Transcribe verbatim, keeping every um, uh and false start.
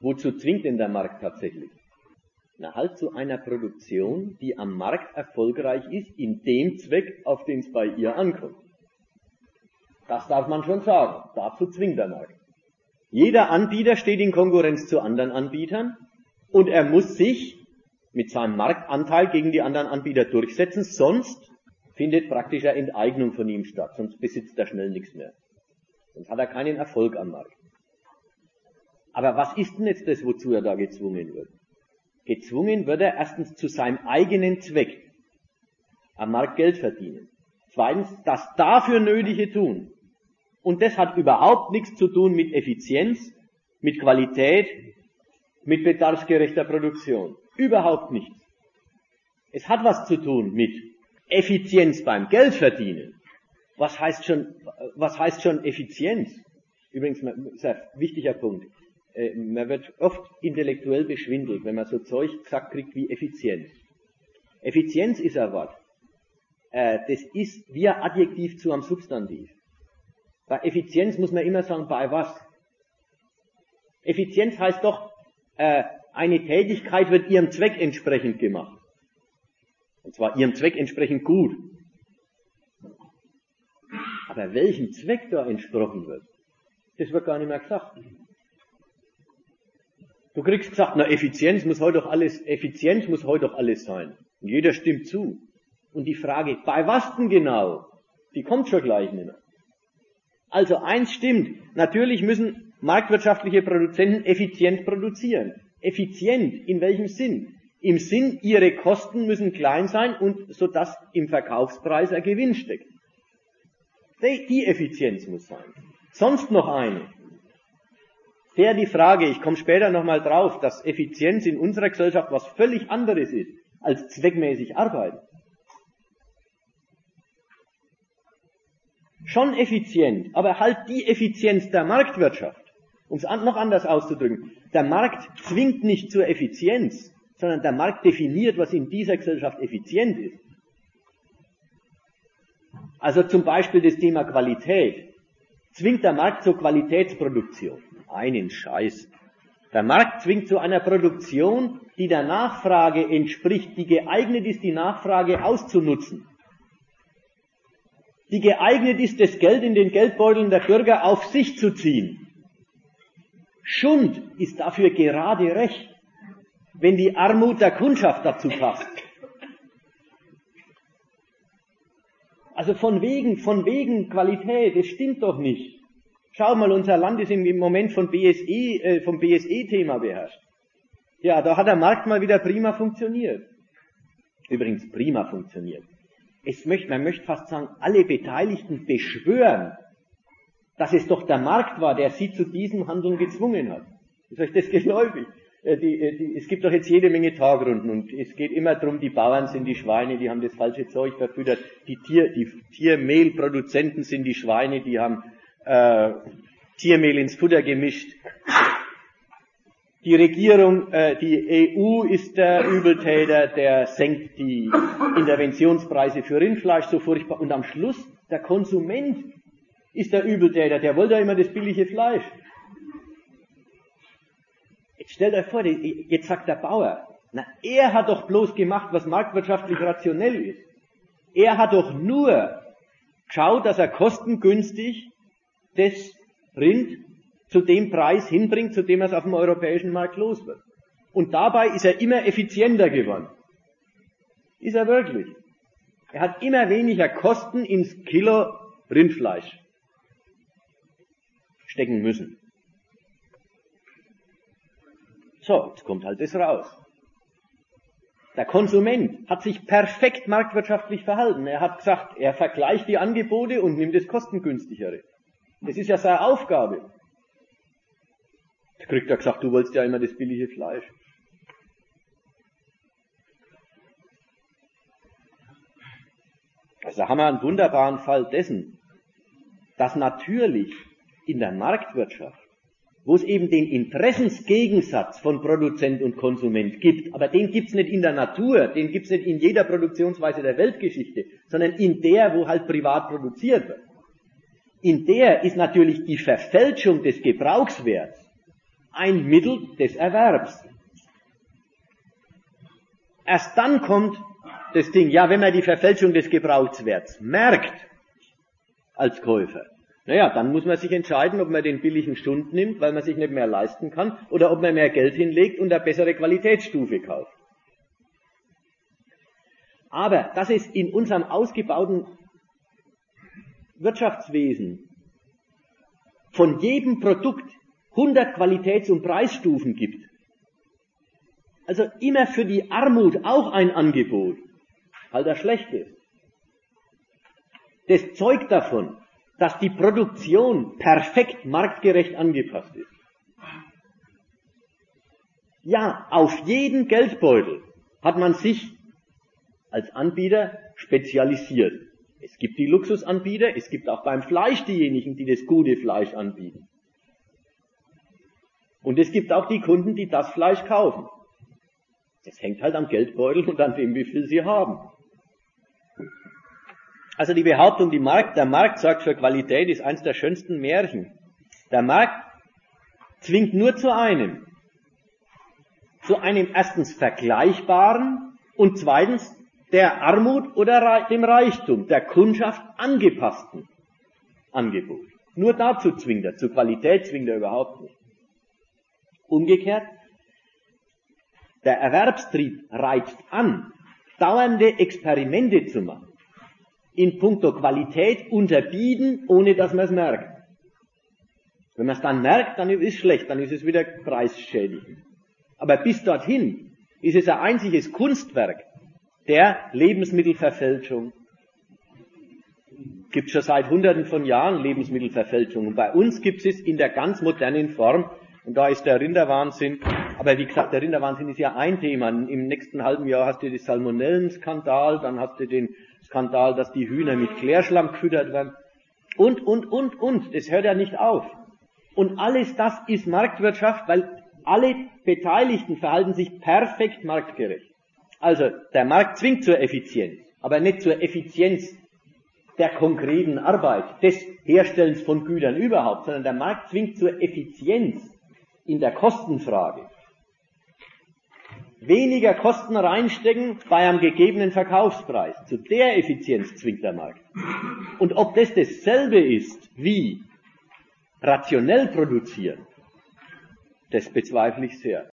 Wozu zwingt denn der Markt tatsächlich? Na, halt zu einer Produktion, die am Markt erfolgreich ist, in dem Zweck, auf den es bei ihr ankommt. Das darf man schon sagen. Dazu zwingt der Markt. Jeder Anbieter steht in Konkurrenz zu anderen Anbietern und er muss sich mit seinem Marktanteil gegen die anderen Anbieter durchsetzen, sonst findet praktisch eine Enteignung von ihm statt, sonst besitzt er schnell nichts mehr. Sonst hat er keinen Erfolg am Markt. Aber was ist denn jetzt das, wozu er da gezwungen wird? Gezwungen wird er erstens zu seinem eigenen Zweck, am Markt Geld verdienen. Zweitens, das dafür Nötige tun. Und das hat überhaupt nichts zu tun mit Effizienz, mit Qualität, mit bedarfsgerechter Produktion. Überhaupt nichts. Es hat was zu tun mit Effizienz beim Geldverdienen. Was heißt schon, was heißt schon Effizienz? Übrigens, sehr wichtiger Punkt. Man wird oft intellektuell beschwindelt, wenn man so Zeug gesagt kriegt wie Effizienz. Effizienz ist ein Wort. Das ist wie ein Adjektiv zu einem Substantiv. Bei Effizienz muss man immer sagen, bei was? Effizienz heißt doch, eine Tätigkeit wird ihrem Zweck entsprechend gemacht. Und zwar ihrem Zweck entsprechend gut. Aber welchem Zweck da entsprochen wird, das wird gar nicht mehr gesagt. Du kriegst gesagt, na, Effizienz muss heute doch alles, Effizienz muss heute doch alles sein. Und jeder stimmt zu. Und die Frage, bei was denn genau, die kommt schon gleich nicht mehr. Also eins stimmt, natürlich müssen marktwirtschaftliche Produzenten effizient produzieren. Effizient, in welchem Sinn? Im Sinn, ihre Kosten müssen klein sein und so dass im Verkaufspreis ein Gewinn steckt. Die, die Effizienz muss sein. Sonst noch eine. Der die Frage, ich komme später nochmal drauf, dass Effizienz in unserer Gesellschaft was völlig anderes ist, als zweckmäßig arbeiten. Schon effizient, aber halt die Effizienz der Marktwirtschaft. Um es noch anders auszudrücken. Der Markt zwingt nicht zur Effizienz, sondern der Markt definiert, was in dieser Gesellschaft effizient ist. Also zum Beispiel das Thema Qualität. Zwingt der Markt zur Qualitätsproduktion? Einen Scheiß. Der Markt zwingt zu einer Produktion, die der Nachfrage entspricht, die geeignet ist, die Nachfrage auszunutzen. Die geeignet ist, das Geld in den Geldbeuteln der Bürger auf sich zu ziehen. Schund ist dafür gerade recht, wenn die Armut der Kundschaft dazu passt. Also von wegen, von wegen Qualität, das stimmt doch nicht. Schau mal, unser Land ist im Moment von B S E, äh, vom B S E-Thema beherrscht. Ja, da hat der Markt mal wieder prima funktioniert. Übrigens prima funktioniert. Es möchte, man möchte fast sagen, alle Beteiligten beschwören, dass es doch der Markt war, der sie zu diesem Handeln gezwungen hat. Ist euch das geläufig? Äh, die, äh, die, es gibt doch jetzt jede Menge Tagrunden und es geht immer darum, die Bauern sind die Schweine, die haben das falsche Zeug verfüttert, die, Tier, die Tiermehlproduzenten sind die Schweine, die haben Äh, Tiermehl ins Futter gemischt. Die Regierung, äh, die E U ist der Übeltäter, der senkt die Interventionspreise für Rindfleisch so furchtbar. Und am Schluss, der Konsument ist der Übeltäter, der wollte ja immer das billige Fleisch. Jetzt stellt euch vor, jetzt sagt der Bauer, na, er hat doch bloß gemacht, was marktwirtschaftlich rationell ist. Er hat doch nur geschaut, dass er kostengünstig das Rind zu dem Preis hinbringt, zu dem er es auf dem europäischen Markt los wird. Und dabei ist er immer effizienter geworden. Ist er wirklich. Er hat immer weniger Kosten ins Kilo Rindfleisch stecken müssen. So, jetzt kommt halt das raus. Der Konsument hat sich perfekt marktwirtschaftlich verhalten. Er hat gesagt, er vergleicht die Angebote und nimmt das kostengünstigere. Das ist ja seine Aufgabe. Da kriegt er gesagt, du wolltest ja immer das billige Fleisch. Also da haben wir einen wunderbaren Fall dessen, dass natürlich in der Marktwirtschaft, wo es eben den Interessensgegensatz von Produzent und Konsument gibt, aber den gibt's nicht in der Natur, den gibt's nicht in jeder Produktionsweise der Weltgeschichte, sondern in der, wo halt privat produziert wird. In der ist natürlich die Verfälschung des Gebrauchswerts ein Mittel des Erwerbs. Erst dann kommt das Ding, ja, wenn man die Verfälschung des Gebrauchswerts merkt als Käufer, naja, dann muss man sich entscheiden, ob man den billigen Stund nimmt, weil man sich nicht mehr leisten kann, oder ob man mehr Geld hinlegt und eine bessere Qualitätsstufe kauft. Aber dass es in unserem ausgebauten Wirtschaftswesen von jedem Produkt hundert Qualitäts- und Preisstufen gibt, also immer für die Armut auch ein Angebot, halt das Schlechte, das zeugt davon, dass die Produktion perfekt marktgerecht angepasst ist. Ja, auf jeden Geldbeutel hat man sich als Anbieter spezialisiert. Es gibt die Luxusanbieter, es gibt auch beim Fleisch diejenigen, die das gute Fleisch anbieten. Und es gibt auch die Kunden, die das Fleisch kaufen. Das hängt halt am Geldbeutel und an dem, wie viel sie haben. Also die Behauptung, die Markt, der Markt sorgt für Qualität, ist eines der schönsten Märchen. Der Markt zwingt nur zu einem. Zu einem erstens vergleichbaren und zweitens der Armut oder dem Reichtum, der Kundschaft angepassten Angebot. Nur dazu zwingt er, zu Qualität zwingt er überhaupt nicht. Umgekehrt, der Erwerbstrieb reizt an, dauernde Experimente zu machen. In puncto Qualität unterbieten, ohne dass man es merkt. Wenn man es dann merkt, dann ist es schlecht, dann ist es wieder preisschädigend. Aber bis dorthin ist es ein einziges Kunstwerk der Lebensmittelverfälschung. Gibt schon seit Hunderten von Jahren Lebensmittelverfälschung. Und bei uns gibt es in der ganz modernen Form, und da ist der Rinderwahnsinn, aber wie gesagt, der Rinderwahnsinn ist ja ein Thema. Im nächsten halben Jahr hast du den Salmonellenskandal, dann hast du den Skandal, dass die Hühner mit Klärschlamm gefüttert werden. Und, und, und, und. Das hört ja nicht auf. Und alles das ist Marktwirtschaft, weil alle Beteiligten verhalten sich perfekt marktgerecht. Also, der Markt zwingt zur Effizienz, aber nicht zur Effizienz der konkreten Arbeit, des Herstellens von Gütern überhaupt, sondern der Markt zwingt zur Effizienz in der Kostenfrage. Weniger Kosten reinstecken bei einem gegebenen Verkaufspreis. Zu der Effizienz zwingt der Markt. Und ob das dasselbe ist wie rationell produzieren, das bezweifle ich sehr.